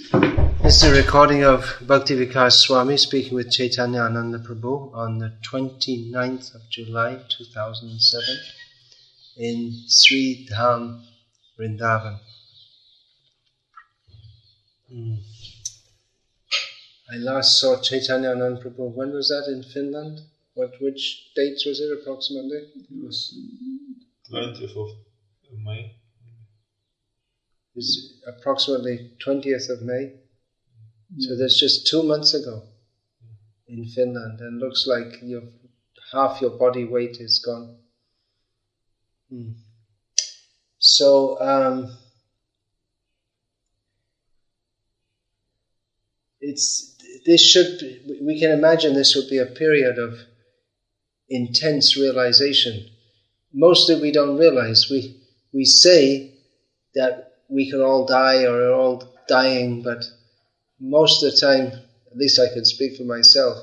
This is a recording of Bhakti-Vikas Swami speaking with Chaitanya Ananda Prabhu on the 29th of July 2007 in Sri Dham, Vrindavan. I last saw Chaitanya Ananda Prabhu. When was that in Finland? Which dates was it approximately? It was 20th of May. It's approximately 20th of May. So that's just 2 months ago in Finland, and looks like half your body weight is gone. So we can imagine this would be a period of intense realization. Mostly we don't realize. We say that we can all die or are all dying, but most of the time, at least I can speak for myself,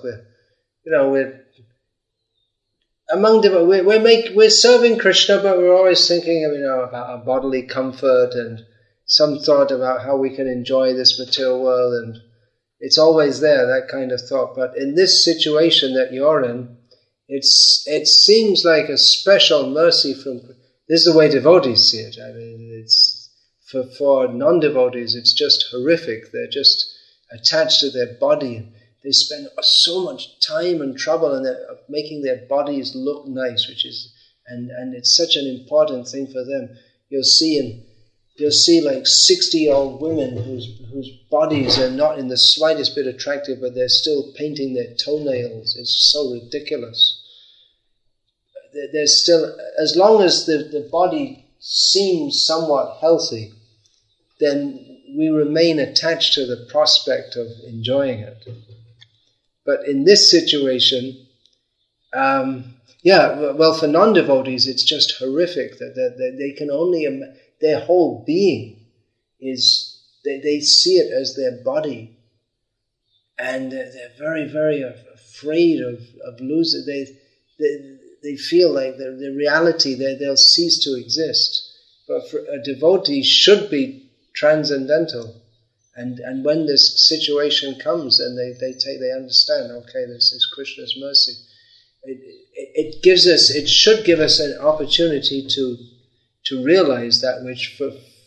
we're serving Krishna, but we're always thinking about our bodily comfort and some thought about how we can enjoy this material world, and it's always there, that kind of thought. But in this situation that you're in, it seems like a special mercy from. This is the way devotees see it. I mean, it's for non-devotees, it's just horrific. They're just attached to their body. They spend so much time and trouble in making their bodies look nice, and it's such an important thing for them. You'll see like 60-year-old women whose bodies are not in the slightest bit attractive, but they're still painting their toenails. It's so ridiculous. There's still, as long as the body seems somewhat healthy, then we remain attached to the prospect of enjoying it. But in this situation, for non-devotees, it's just horrific that they can only, their whole being is, they see it as their body. And they're very, very afraid of losing. They feel like the reality, they'll cease to exist. But for a devotee should be transcendental, and when this situation comes and they understand, okay, this is Krishna's mercy. It should give us an opportunity to realize that, which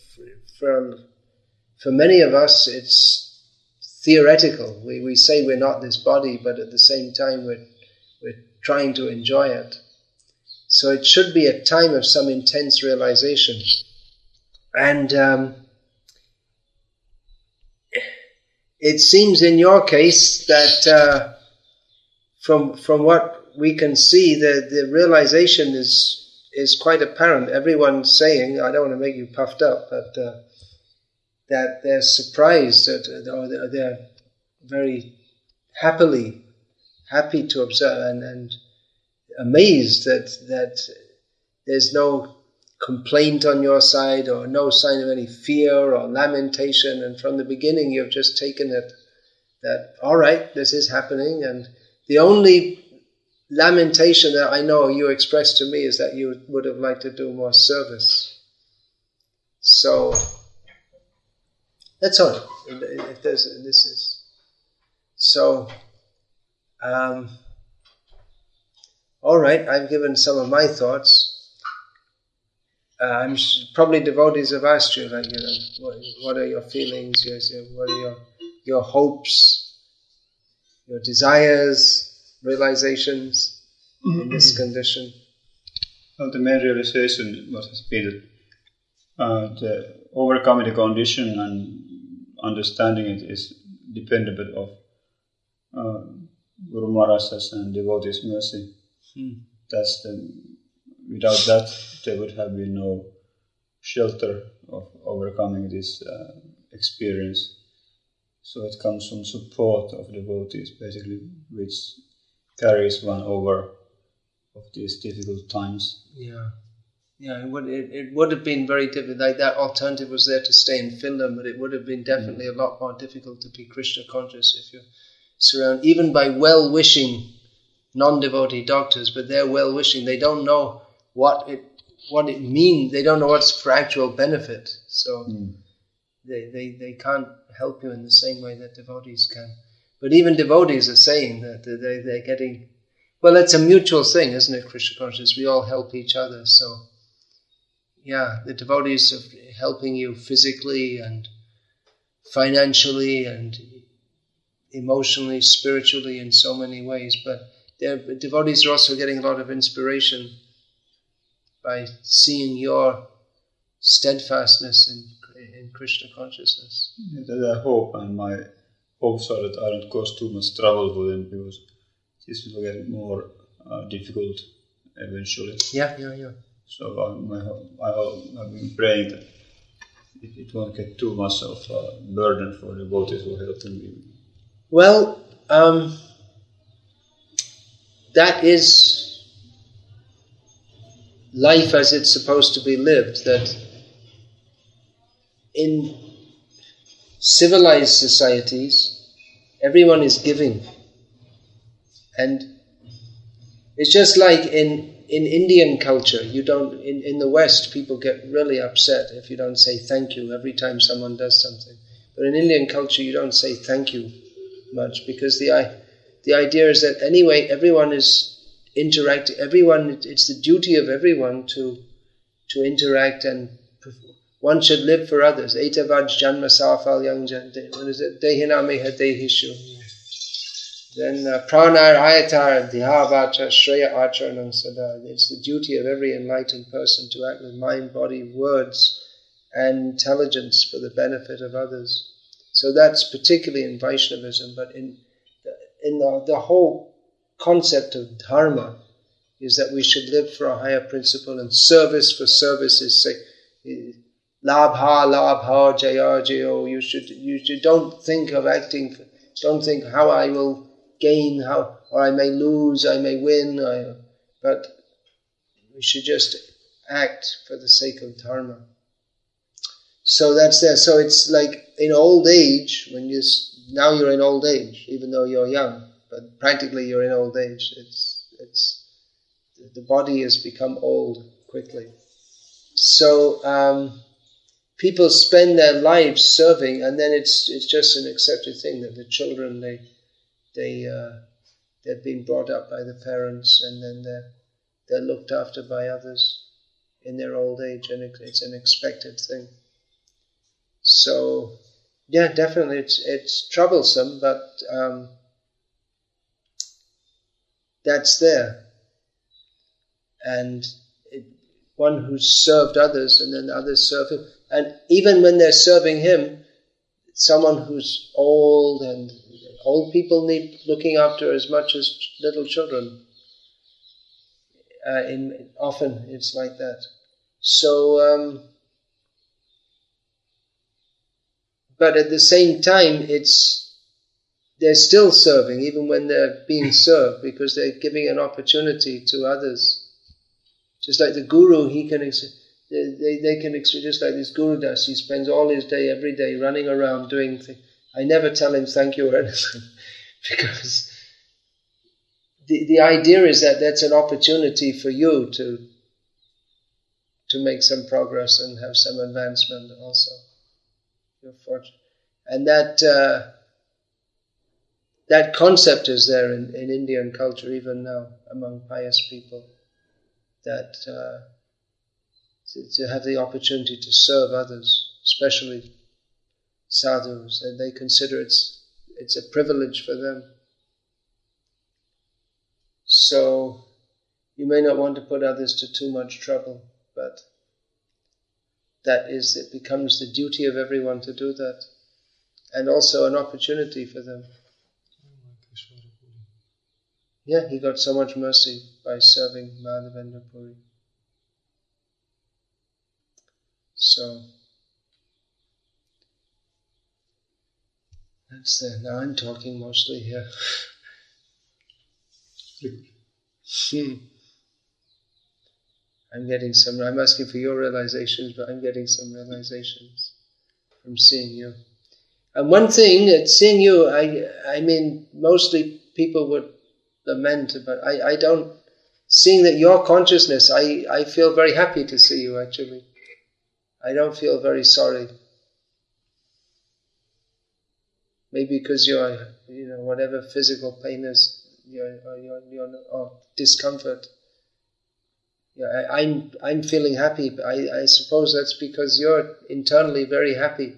for many of us it's theoretical. We say we're not this body, but at the same time we're trying to enjoy it. So it should be a time of some intense realization, and it seems in your case that from what we can see, the realization is quite apparent. Everyone's saying, I don't want to make you puffed up, but that they're surprised, or they're very happy to observe and amazed that there's no complaint on your side, or no sign of any fear or lamentation, and from the beginning you've just taken it that, all right, this is happening, and the only lamentation that I know you expressed to me is that you would have liked to do more service. So that's all. If this is so. All right, I've given some of my thoughts. Probably devotees have asked you, like, what are your feelings? What are your hopes, your desires, realizations in this condition? Well, the main realization has been the overcoming the condition and understanding it is dependent of Guru Maharaj's and devotees' mercy. Without that, there would have been no shelter of overcoming this experience. So it comes from support of devotees, basically, which carries one over of these difficult times. Yeah, it would have been very difficult. Like, that alternative was there to stay in Finland, but it would have been definitely a lot more difficult to be Krishna conscious if you're surrounded, even by well-wishing non-devotee doctors, but they're well-wishing. They don't know what it means. They don't know what's for actual benefit. So They can't help you in the same way that devotees can. But even devotees are saying that they're getting... Well, it's a mutual thing, isn't it, Krishna consciousness? We all help each other. So, yeah, the devotees are helping you physically and financially and emotionally, spiritually, in so many ways. But devotees are also getting a lot of inspiration by seeing your steadfastness in Krishna consciousness. Yeah, that I hope, and my hopes are that I don't cause too much trouble for them, because this will get more difficult eventually. Yeah. So I've been praying that it won't get too much of a burden for the devotees who are helping me. Well, that is life as it's supposed to be lived, that in civilized societies, everyone is giving. And it's just like in Indian culture, you don't, in the West, people get really upset if you don't say thank you every time someone does something. But in Indian culture, you don't say thank you much, because the idea is that anyway, everyone is interacting, it's the duty of everyone to interact, and one should live for others. Etavaj janma safalyang what is it? Dehinamiha dehishu. Then pranar ayatar dhyavacha shreya acharanam sada. It's the duty of every enlightened person to act with mind, body, words, and intelligence for the benefit of others. So that's particularly in Vaishnavism, but in the whole concept of dharma is that we should live for a higher principle, and service for service's sake. Labha, jaya, jayo. You should don't think of acting. Don't think how I will gain, or I may lose, I may win. But we should just act for the sake of dharma. So that's there. So it's like in old age, now you're in old age, even though you're young, but practically you're in old age. It's the body has become old quickly. So people spend their lives serving, and then it's just an accepted thing that the children they're being brought up by the parents, and then they're looked after by others in their old age, and it's an expected thing. So, yeah, definitely it's troublesome, but that's there. And one who's served others, and then others serve him. And even when they're serving him, someone who's old, and old people need looking after as much as little children. Often it's like that. So, but at the same time, they're still serving, even when they're being served, because they're giving an opportunity to others. Just like the guru, they can just like this Guru Das, he spends all his day, every day, running around doing things. I never tell him thank you or anything, because the idea is that that's an opportunity for you to make some progress and have some advancement also. You're fortunate. And that concept is there in Indian culture even now among pious people, that to have the opportunity to serve others, especially sadhus, and they consider it's a privilege for them. So you may not want to put others to too much trouble, but it becomes the duty of everyone to do that, and also an opportunity for them. Yeah, he got so much mercy by serving Madhavendra Puri. So that's there. Now I'm talking mostly here. I'm asking for your realizations, but I'm getting some realizations from seeing you. And one thing, seeing you, I mean, mostly people would lament, but I don't, seeing that your consciousness, I feel very happy to see you actually. I don't feel very sorry. maybe because you're, whatever physical pain is, or discomfort. Yeah, I'm feeling happy. But I suppose that's because you're internally very happy.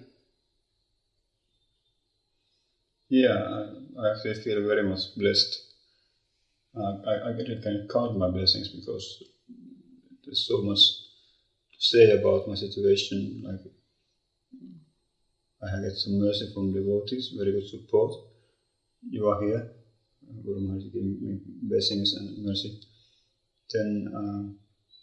Yeah, I actually feel very much blessed. I can count my blessings because there's so much to say about my situation. Like, I get some mercy from devotees, very good support. You are here. Guru Maharaj giving me blessings and mercy. Then,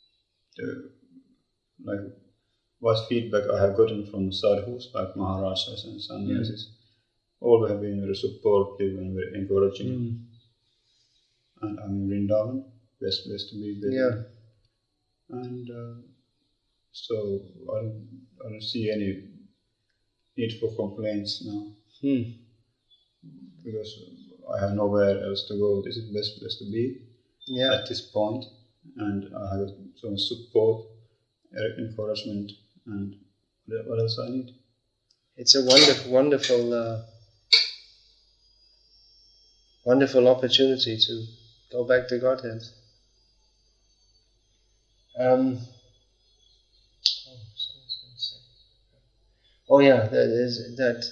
what feedback I have gotten from sadhus like Maharajas and sannyasis, all have been very supportive and very encouraging. And I'm in Vrindavan, best place to be there. Yeah. And so I don't see any need for complaints now. Because I have nowhere else to go. This is the best place to be at this point. And I have so much support, encouragement, and what else I need. It's a wonderful opportunity to go back to Godhead. That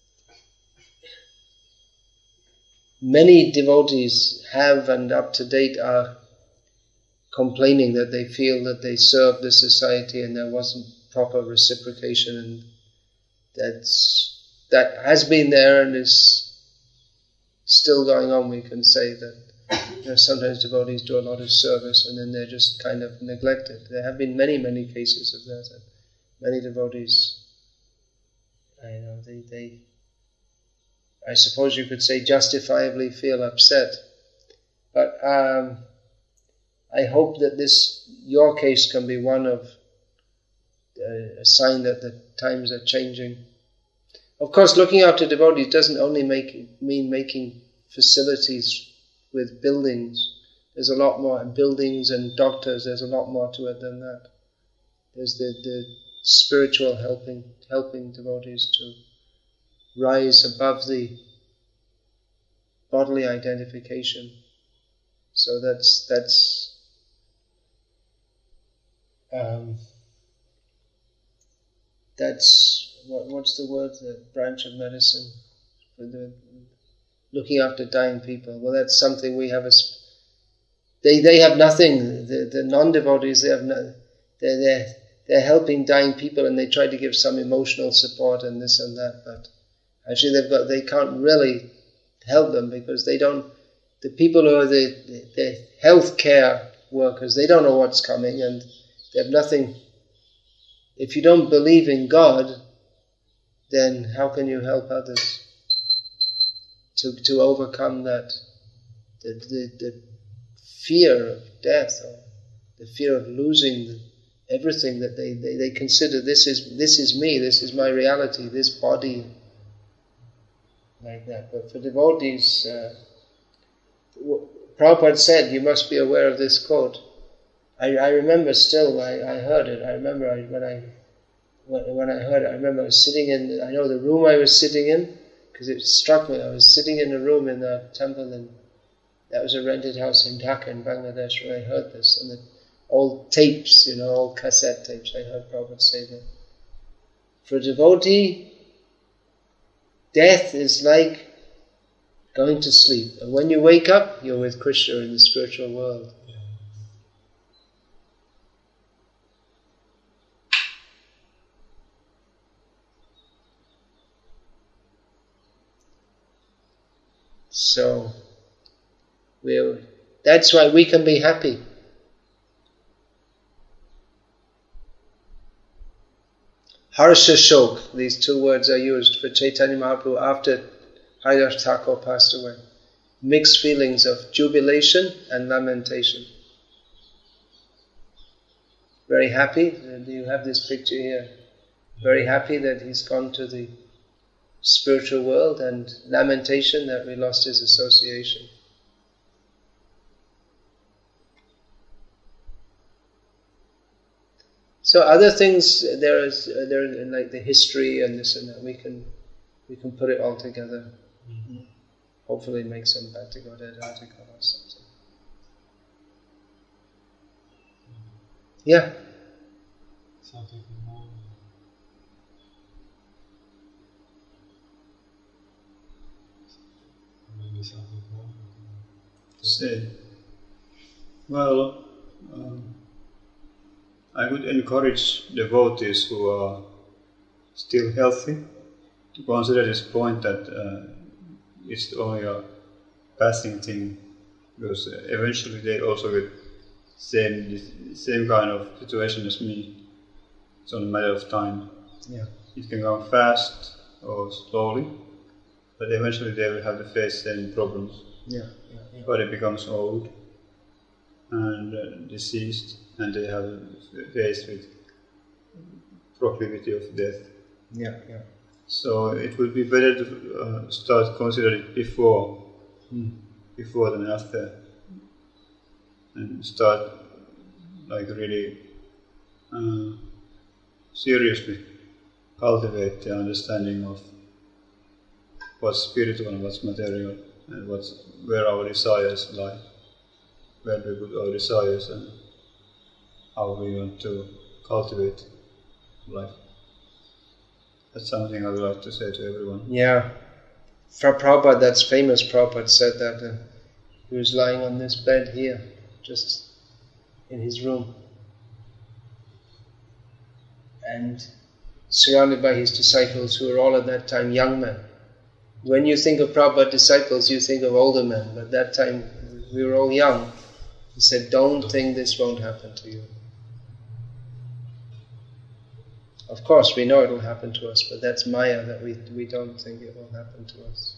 many devotees have and up to date are complaining that they feel that they served the society and there wasn't proper reciprocation, and that has been there and is still going on. We can say that sometimes devotees do a lot of service and then they're just kind of neglected. There have been many cases of that, and many devotees, I suppose you could say justifiably feel upset. But I hope that your case can be one of a sign that the times are changing. Of course, looking after devotees doesn't only mean making facilities with buildings. There's a lot more, and buildings and doctors, there's a lot more to it than that. There's the spiritual helping devotees to rise above the bodily identification. So that's what's the word? The branch of medicine for the looking after dying people. Well, that's something we have. They have nothing. The non-devotees, they have no. They're helping dying people, and they try to give some emotional support and this and that. But actually, they can't really help them because they don't. The people who are the healthcare workers, they don't know what's coming, and they have nothing. If you don't believe in God, then how can you help others to overcome that the fear of death, or the fear of losing everything that they consider this is me, this is my reality, this body, like that. But for devotees, Prabhupada said, you must be aware of this quote. I remember still, I heard it. I remember when I heard it, I remember I was sitting in, I know the room I was sitting in, because it struck me. I was sitting in a room in the temple, and that was a rented house in Dhaka in Bangladesh, where I heard this. And the old tapes, old cassette tapes, I heard Prabhupada say that. For a devotee, death is like going to sleep. And when you wake up, you're with Krishna in the spiritual world. So, that's why we can be happy. Harsha Shok, these two words are used for Chaitanya Mahaprabhu after Haridas Thakur passed away. Mixed feelings of jubilation and lamentation. Very happy, you have this picture here. Very happy that he's gone to the spiritual world, and lamentation that we lost his association. So other things, there is like the history and this and that, we we can put it all together. Hopefully make some Bhakti Godhead article or something. Yeah. Something more. Maybe something more. Say, well, I would encourage devotees who are still healthy to consider this point that it's only a passing thing, because eventually they also get same kind of situation as me. It's only a matter of time. Yeah. It can come fast or slowly, but eventually they will have to face same problems. Yeah. Body becomes old and diseased, and they have faced with proclivity of death. Yeah. So it would be better to start considering it before than after, and start like really seriously cultivate the understanding of what's spiritual and what's material, and where our desires lie, where we put our desires, and how we want to cultivate life. That's something I would like to say to everyone. Yeah. For Prabhupada, that's famous. Prabhupada said that he was lying on this bed here, just in his room, and surrounded by his disciples who were all at that time young men. When you think of Prabhupada disciples, you think of older men, but at that time we were all young. He said, don't think this won't happen to you. Of course, we know it will happen to us, but that's Maya, that we don't think it will happen to us.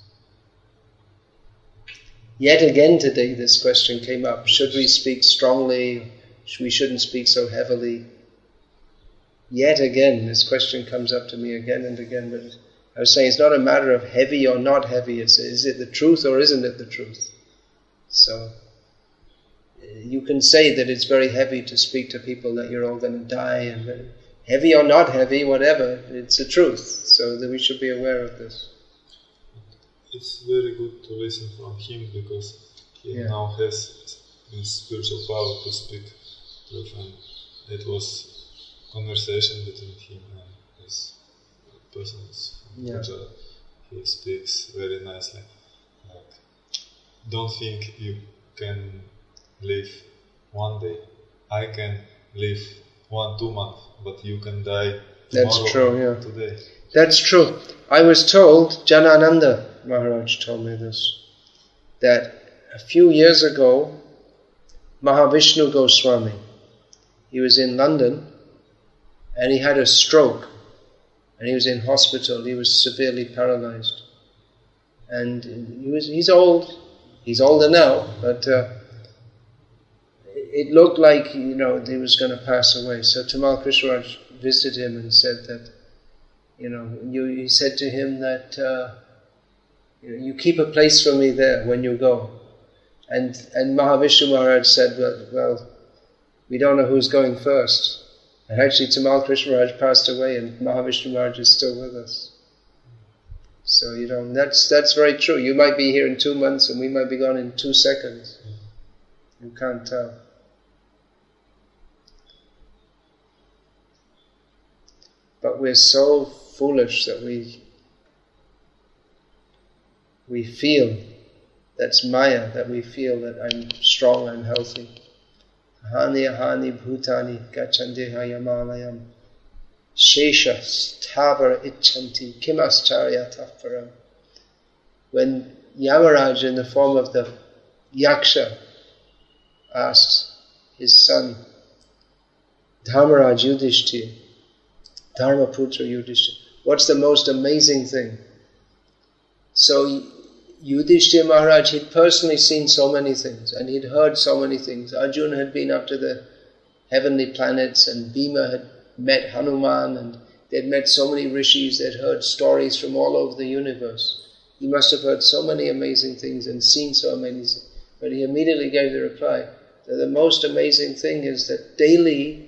Yet again today this question came up, should we speak strongly? We shouldn't speak so heavily. Yet again, this question comes up to me again and again, but I was saying it's not a matter of heavy or not heavy, it's is it the truth or isn't it the truth? So, you can say that it's very heavy to speak to people that you're all going to die, and heavy or not heavy, whatever, it's the truth, so that we should be aware of this. It's very good to listen from him, because he now has this spiritual power to speak truth, and it was conversation between him and his persons. Puja. He speaks very nicely. Like, don't think you can live one day. I can live 1-2 months, but you can die tomorrow. That's true, yeah. Today. That's true. I was told, Janananda Maharaj told me this, that a few years ago, Mahavishnu Goswami, he was in London and he had a stroke and he was in hospital. He was severely paralyzed. And he's old. He's older now, but it looked like, he was going to pass away. So Tamal Krishnaraj visited him and said that, he said to him that, you keep a place for me there when you go. And Mahavishnu Maharaj said, well, we don't know who's going first. And actually Tamal Krishnaraj passed away and Mahavishnu Maharaj is still with us. So, that's very true. You might be here in 2 months and we might be gone in 2 seconds. You can't tell. But we're so foolish that we feel, that's Maya, that we feel that I'm strong, I'm healthy. Ahani ahani bhutani gachandeha yamalayam shesha stavar icchanti kimascharya param. When Yamaraj in the form of the Yaksha asks his son Dharmaraj Yudhishthira, Dharmaputra Yudhishthira, what's the most amazing thing? So Yudhishthira Maharaj, he'd personally seen so many things and he'd heard so many things. Arjuna had been up to the heavenly planets and Bhima had met Hanuman and they'd met so many rishis, they'd heard stories from all over the universe. He must have heard so many amazing things and seen so many. But he immediately gave the reply that the most amazing thing is that daily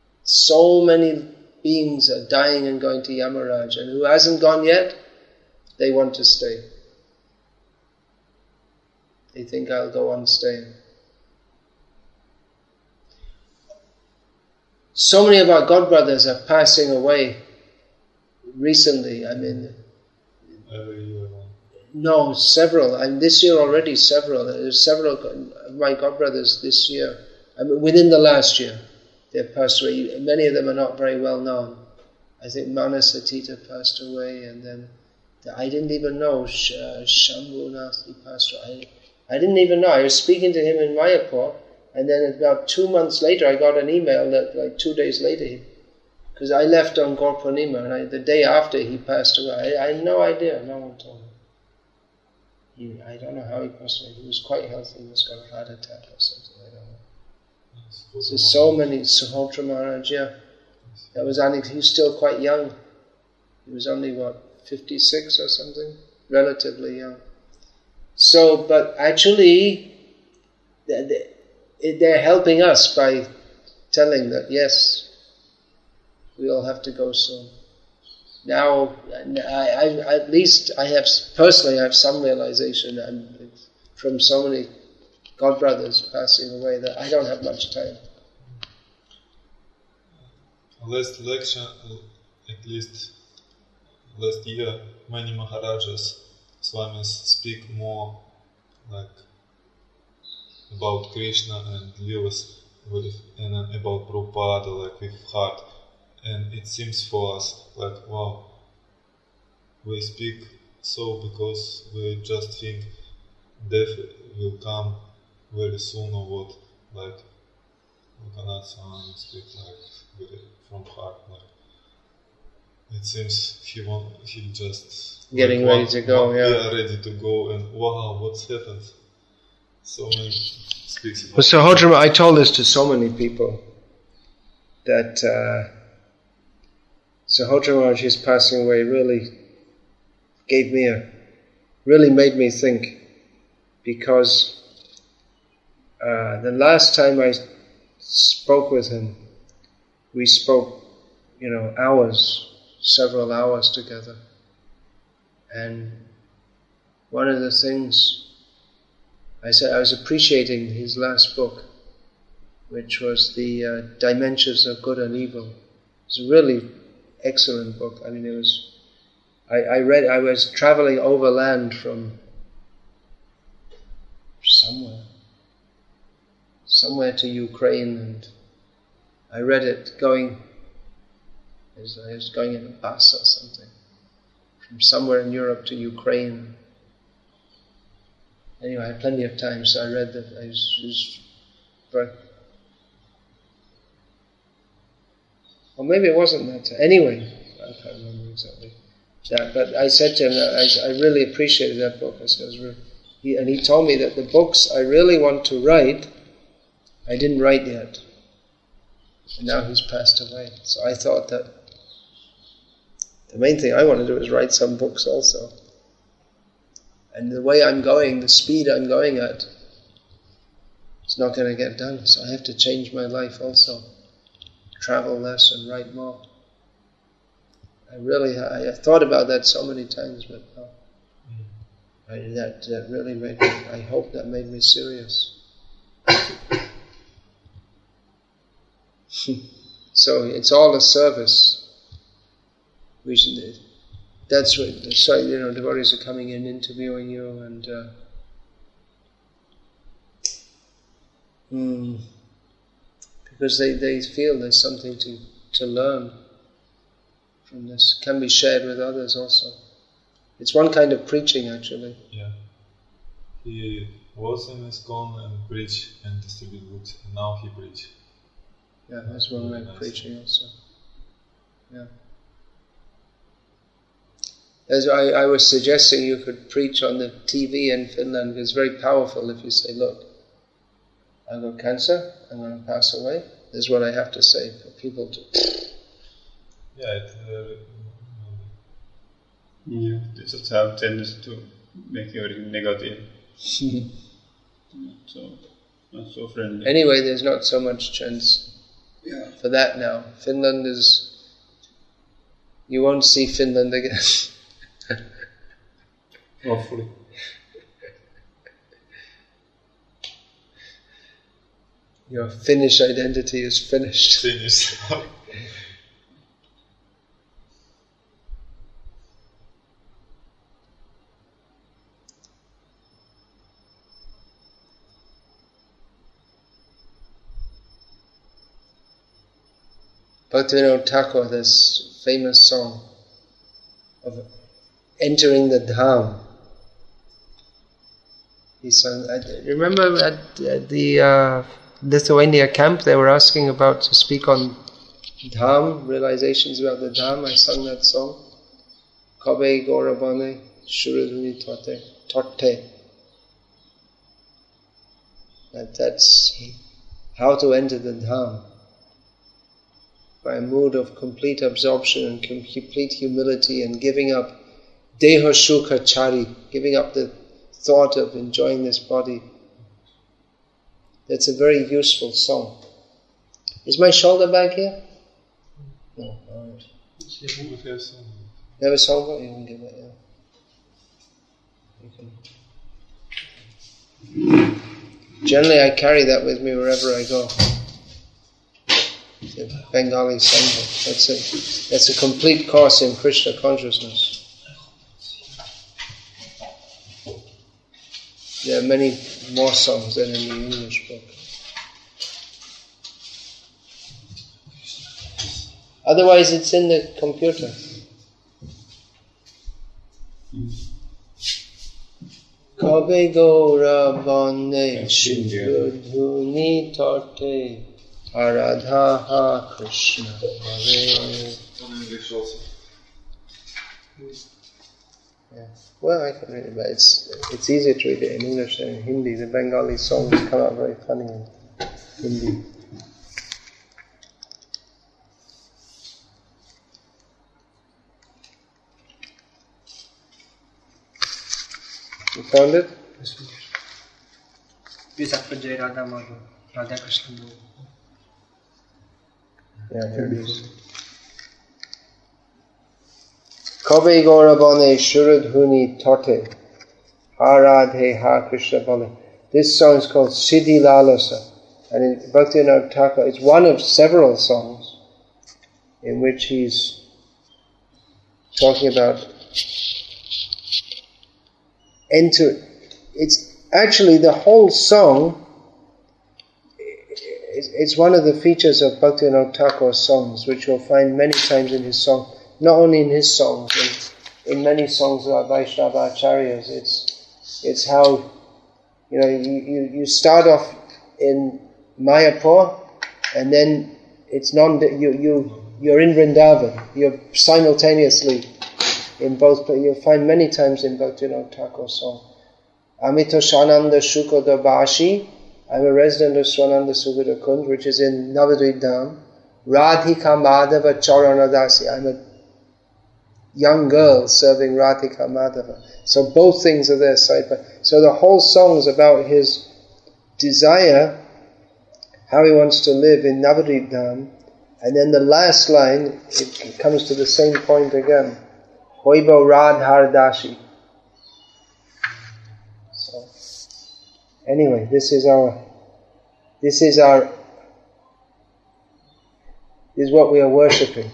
so many beings are dying and going to Yamaraj, and who hasn't gone yet? They want to stay. They think I'll go on staying. So many of our godbrothers are passing away recently. I mean, every year. no, several. And this year already several. There's several of my godbrothers this year. I mean, within the last year, they've passed away. Many of them are not very well known. I think Manasatita passed away, and then I didn't even know Shambhunath, he passed away. I didn't even know. I was speaking to him in Mayapur, and then about 2 months later, I got an email that like 2 days later, because I left on Gaur Purnima, and the day after he passed away. I had no idea. No one told me. I don't know how he passed away. He was quite healthy. He must have got a heart attack or something. I don't know. So many. Suhotra Maharaj, yeah. That was he was still quite young. He was only 56 or something, relatively young. So, but actually, they're helping us by telling that yes, we all have to go soon. Now, at least I have some realization from so many godbrothers passing away that I don't have much time. Last lecture, at least last year, many Maharajas, Swamis speak more like about Krishna and Leelas and about Prabhupada, like with heart. And it seems for us like, wow, we speak so because we just think death will come very soon or what, like Lokanath Swami speak like very from heart, like it seems he just getting ready to go, yeah. We are ready to go, and wow, what's happened? So many speaks about. Well, Suhotra, I told this to so many people that Suhotra Maharaj's passing away really made me think, because the last time I spoke with him, we spoke, several hours together. And one of the things I said, I was appreciating his last book, which was the Dimensions of Good and Evil. It's a really excellent book. I mean, I was traveling overland from somewhere to Ukraine, and I read it I was going in a bus or something, from somewhere in Europe to Ukraine. Anyway, I had plenty of time, so I read that. Or maybe it wasn't that time. Anyway, I can't remember exactly that. But I said to him that I really appreciated that book. And he told me that the books I really want to write, I didn't write yet. And now he's passed away. So I thought that the main thing I want to do is write some books also. And the way I'm going, the speed I'm going at, it's not going to get done. So I have to change my life also. Travel less and write more. I thought about that so many times, but no. That really made me, I hope that made me serious. So it's all a service. That's what, devotees are coming in, interviewing you, and because they feel there's something to learn from this. Can be shared with others also. It's one kind of preaching, actually. Yeah. He was in ISKCON and preach and distribute books, and now he preach. Yeah, that's one way of preaching also. Yeah. As I was suggesting, you could preach on the TV in Finland. It's very powerful if you say, look, I've got cancer, I'm going to pass away. This is what I have to say for people to... Yeah, you just have tendency to make everything negative. Not so friendly. Anyway, there's not so much chance for that now. Finland is... You won't see Finland again. Hopefully. Your Finnish identity is finished. Finished. Bhaktivinoda Thakur, this famous song of entering the Dham. He sang. Remember at the Lithuania camp, they were asking about to speak on Dham, realizations about the Dham. I sang that song. Kabe Gaurabane Shuradhuni Totte. That's how to enter the Dham. By a mood of complete absorption and complete humility and giving up deha sukha chari, giving up the thought of enjoying this body. That's a very useful song. Is my shoulder back here? No, alright. You have a song? You can give it, yeah. Generally I carry that with me wherever I go. It's a Bengali songbook. That's a complete course in Krishna consciousness. There are many more songs than in the English book. Otherwise it's in the computer. Kabe Gaurabane Shudhuni Totte Aradha Krishna Hare. On English also. Yeah. Well, I can read it, but it's easier to read it in English than in Hindi. The Bengali songs come out very funny in Hindi. You found it? Jai Radha Madhav, Radha Krishna. Yeah, here it is. Kabe Gaurabane Shuradhuni Totte Haradhe Ha Krishna Bale. This song is called Siddhi Lalasa, and in Bhaktivinoda Thakur, it's one of several songs in which he's talking about it's actually the whole song. It's one of the features of Bhaktivinoda Thakur's songs, which you'll find many times in his song. Not only in his songs, in many songs of Vaishnava Acharyas. It's how you start off in Mayapur, and then it's you're in Vrindavan. You're simultaneously in both. You'll find many times in Bhaktivinoda Thakur's song. Amito Swananda Shukoda Bashi. I'm a resident of Swananda Sugata Kund, which is in Navadvip Dham. Radhika Madhava Charanadasi. I'm a young girl serving Radhika Madhava. So both things are there side by side. So the whole song is about his desire, how he wants to live in Navadvip Dham. And then the last line, it comes to the same point again. Hoibo Radhar Dashi. So, anyway, this is what we are worshipping.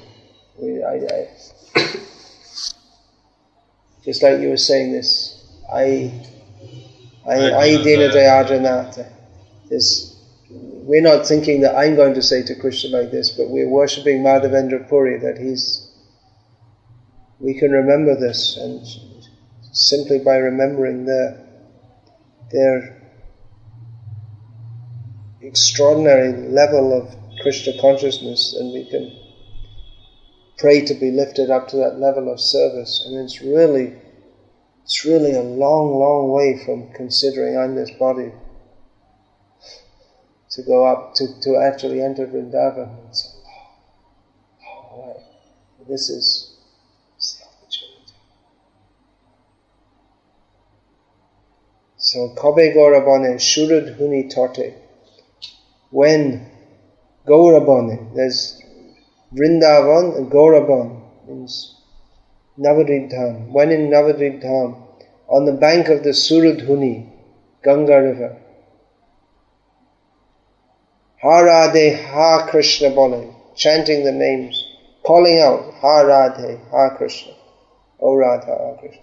Just like you were saying this, I Dina Dayajanata. We're not thinking that I'm going to say to Krishna like this, but we're worshipping Madhavendra Puri, that we can remember this, and simply by remembering their extraordinary level of Krishna consciousness, and we can pray to be lifted up to that level of service. And it's really a long, long way from considering I'm this body to go up to actually enter Vrindavan. It's, right. This is the opportunity. So Kabe Gaurabane Shuradhuni Totte. When Gaurabane, there's Vrindavan and Gauraban, means Navadvip Dham. When in Navadvip Dham, on the bank of the Suradhuni, Ganga river. Ha Radhe, Ha Krishna bole, chanting the names, calling out, Ha Radhe, Ha Krishna, O Radha, Ha Krishna.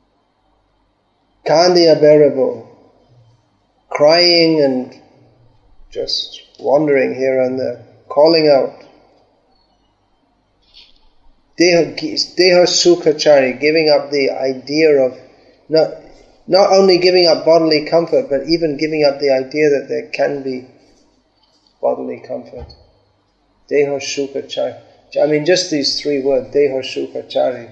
Kandi Aberabo, crying and just wandering here and there, calling out. Deha Sukhachari, giving up the idea of not only giving up bodily comfort, but even giving up the idea that there can be bodily comfort. Deha Sukhachari. I mean, just these three words, Deha Sukhachari,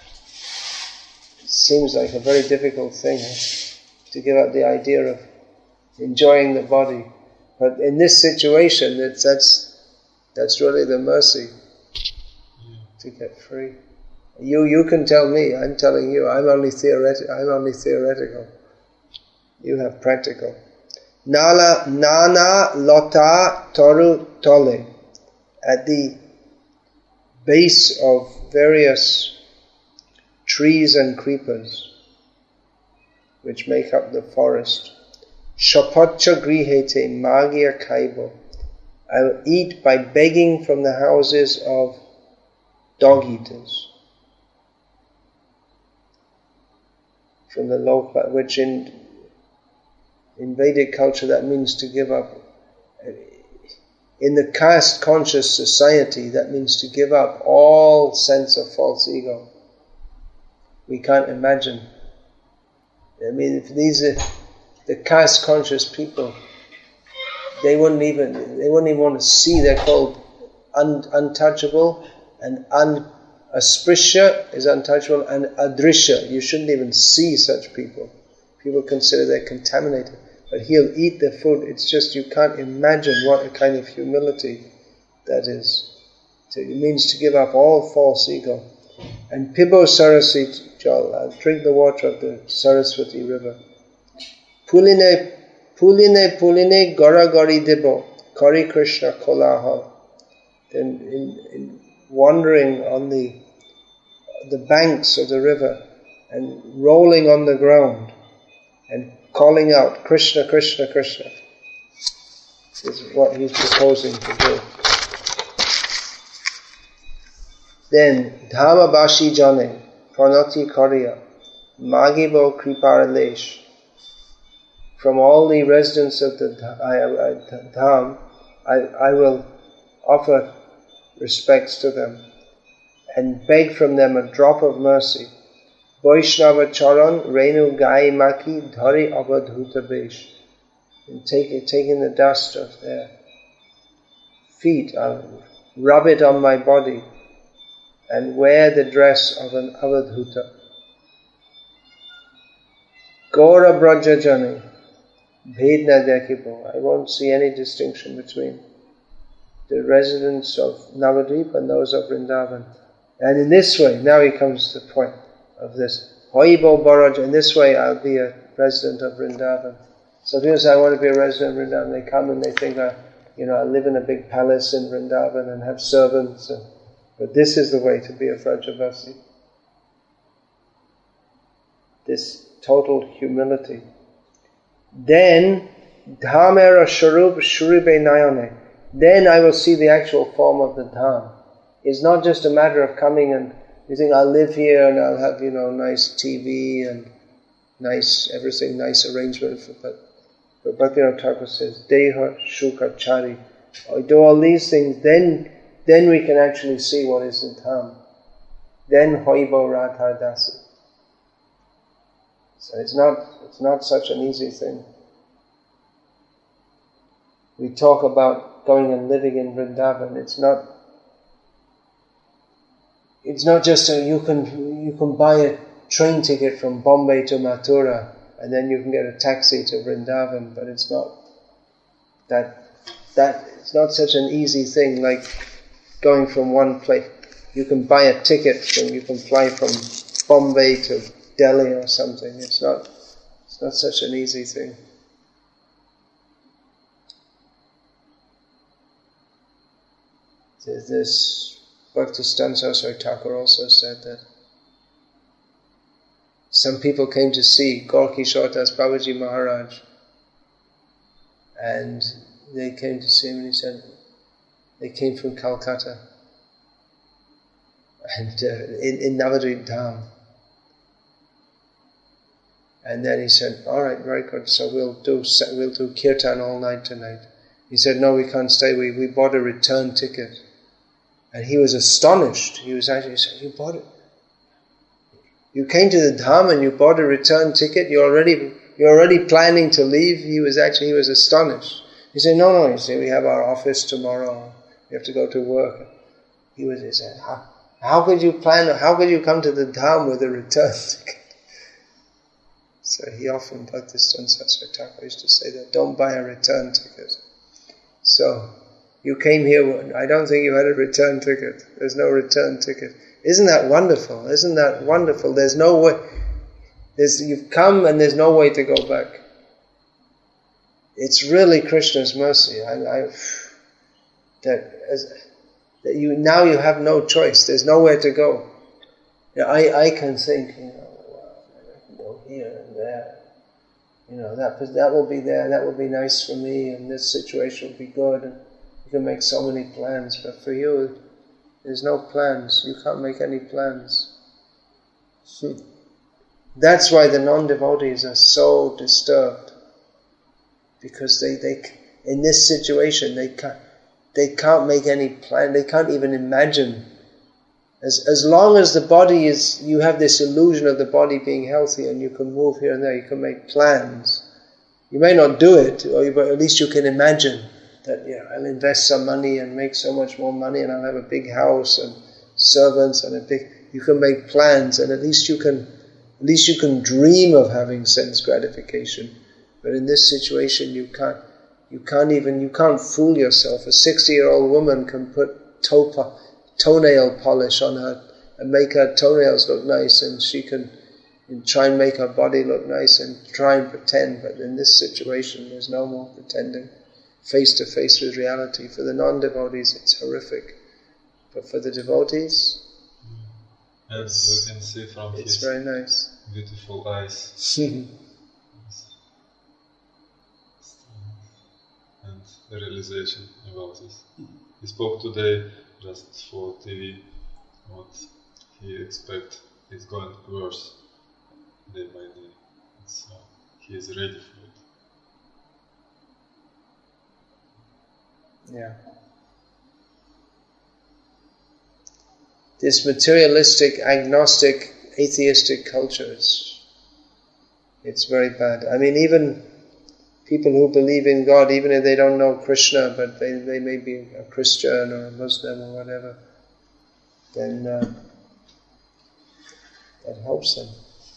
seems like a very difficult thing to give up the idea of enjoying the body. But in this situation, that's really the mercy to get free. You can tell me, I'm telling you, I'm only theoretical. You have practical. Nana lota toru tole, at the base of various trees and creepers which make up the forest. Shapacha grihete magia kaibo, I will eat by begging from the houses of dog eaters. From the low class, which in Vedic culture that means to give up. In the caste conscious society, that means to give up all sense of false ego. We can't imagine. I mean, if these are the caste conscious people, they wouldn't even want to see. They're called untouchable, and asprisya is untouchable, and adrisya, you shouldn't even see such people. People consider they're contaminated, but he'll eat the food. It's just, you can't imagine what a kind of humility that is. So it means to give up all false ego. And Pibo Saraswati Jal, I'll drink the water of the Saraswati river. Puline Gora Gori Debo, Kari Krishna Kolahal. Then in wandering on the banks of the river and rolling on the ground and calling out Krishna, Krishna, Krishna is what he's proposing to do. Then Dhamabashi Jane, Pranati Kariya, Magibo Kriparalesh. From all the residents of the Dham, I will offer respects to them and beg from them a drop of mercy. Vaishnava Charan Renu Gai Maki Dhari Abadhuta Besh. And taking the dust of their feet, I'll rub it on my body and wear the dress of an Avadhuta. Gaura Brajajani Bhedna Dekibo. I won't see any distinction between the residents of Navadvip and those of Vrindavan. And in this way, now he comes to the point of this. Hoibo Baraj, in this way I'll be a resident of Vrindavan. So people say, I want to be a resident of Vrindavan. They come and they think, I live in a big palace in Vrindavan and have servants. But this is the way to be a Vrajavasi. This total humility. Then, Dhamera Sharup Shuribe Nayane. Then I will see the actual form of the Dham. It's not just a matter of coming and you think, I'll live here and I'll have, nice TV and nice arrangement. But Bhaktivinoda Thakur says, Deha Shuka Chari. I do all these things, then we can actually see what is in Dham. Then Hoibo Radha Dasi. So it's not such an easy thing. We talk about going and living in Vrindavan. It's not just you can buy a train ticket from Bombay to Mathura and then you can get a taxi to Vrindavan, but it's not it's not such an easy thing like going from one place. You can buy a ticket and you can fly from Bombay to Delhi or something. It's not such an easy thing. This Bhaktisiddhanta Saraswati Thakur also said that some people came to see Gaura Kishora Das Babaji Maharaj, and they came to see him, and he said they came from Calcutta and in Navadvip Dham. And then he said, all right, very good, so we'll do kirtan all night tonight. He said, no, we can't stay, we bought a return ticket. And he was astonished. He said, you bought it? You came to the Dham and you bought a return ticket? You're already planning to leave? He was astonished. He said, no, you see, we have our office tomorrow. We have to go to work. He said, how could you come to the Dham with a return ticket? So he often, Bhaktisiddhanta Saraswati Thakur used to say that, don't buy a return ticket. So, you came here, I don't think you had a return ticket. There's no return ticket. Isn't that wonderful? Isn't that wonderful? There's no way, you've come and there's no way to go back. It's really Krishna's mercy. Now you have no choice. There's nowhere to go. I can think, I can go here and there. That will be there, that will be nice for me, and this situation will be good, and you can make so many plans, but for you, there's no plans. You can't make any plans. That's why the non-devotees are so disturbed, because they in this situation, they can't make any plan, they can't even imagine. As long as the body you have this illusion of the body being healthy and you can move here and there, you can make plans. You may not do it, but at least you can imagine that, I'll invest some money and make so much more money and I'll have a big house and servants and you can make plans, and at least you can dream of having sense gratification. But in this situation you can't fool yourself. A 60-year-old woman can put toenail polish on her and make her toenails look nice, and she can try and make her body look nice and try and pretend, but in this situation there's no more pretending. Face to face with reality. For the non-devotees it's horrific, but for the devotees as we can see from it's his very nice. Beautiful eyes and the realization about this. He spoke today just for TV what he expects is going worse day by day. So he is ready for it. Yeah. This materialistic, agnostic, atheistic culture, it's very bad. I mean, even people who believe in God, even if they don't know Krishna, but they may be a Christian or a Muslim or whatever, then that helps them.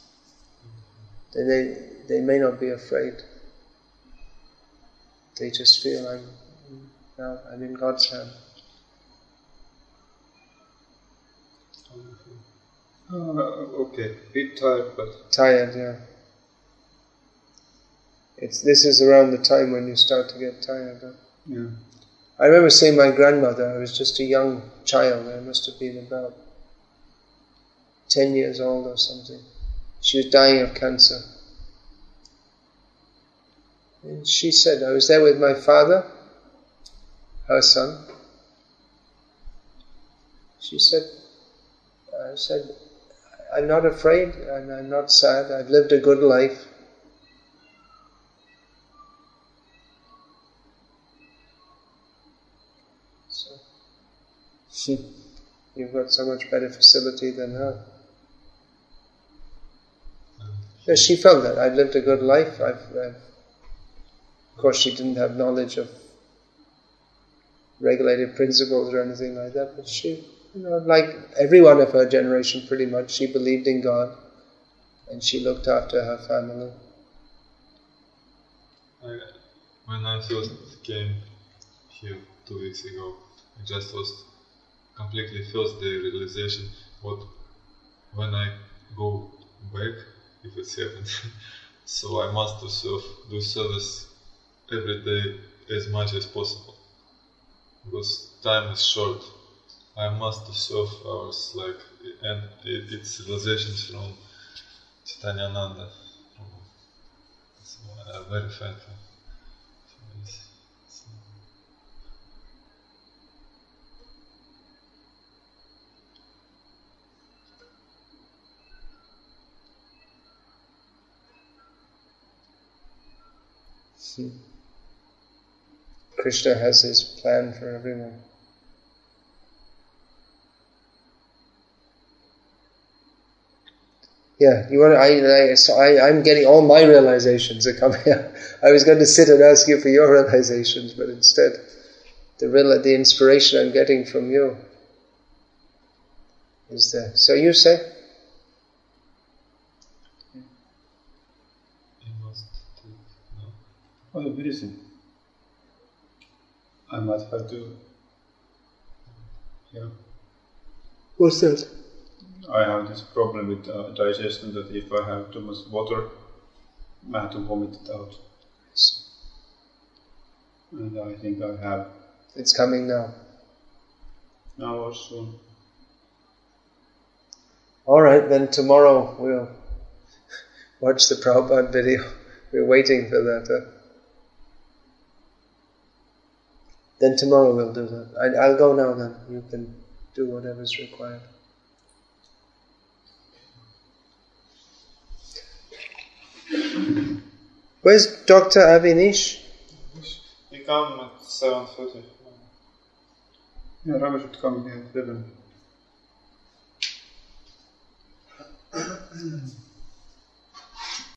They may not be afraid. They just feel I'm in God's hand. Okay, bit tired, but... Tired, yeah. This is around the time when you start to get tired. Huh? Yeah. I remember seeing my grandmother. I was just a young child. I must have been about 10 years old or something. She was dying of cancer. And she said, I was there with my father, her son. She said, I'm not afraid and I'm not sad. I've lived a good life. So, you've got so much better facility than her. Yeah, she felt that. I've lived a good life. Of course, she didn't have knowledge of regulated principles or anything like that, but she, like everyone of her generation pretty much, she believed in God and she looked after her family. When I first came here 2 weeks ago, I just was completely first day realization when I go back, if it's happened, so I must do service every day as much as possible, because time is short. I must serve hours, and it's realizations from Chaitanya Nanda. It's very faithful. Krishna has his plan for everyone. Yeah, you want to, I'm getting all my realizations are coming out. I was going to sit and ask you for your realizations, but instead, the inspiration I'm getting from you is there. So you say? Oh, the medicine. I might have to. Yeah. What's that? I have this problem with digestion that if I have too much water, I have to vomit it out. And I think I have. It's coming now. Now or soon. Alright, then tomorrow we'll watch the Prabhupada video. We're waiting for that. Then tomorrow we'll do that. I'll go now then. You can do whatever's required. Where's Dr. Avinish? He come at 7:30. Yeah, Ravi should come here at 11.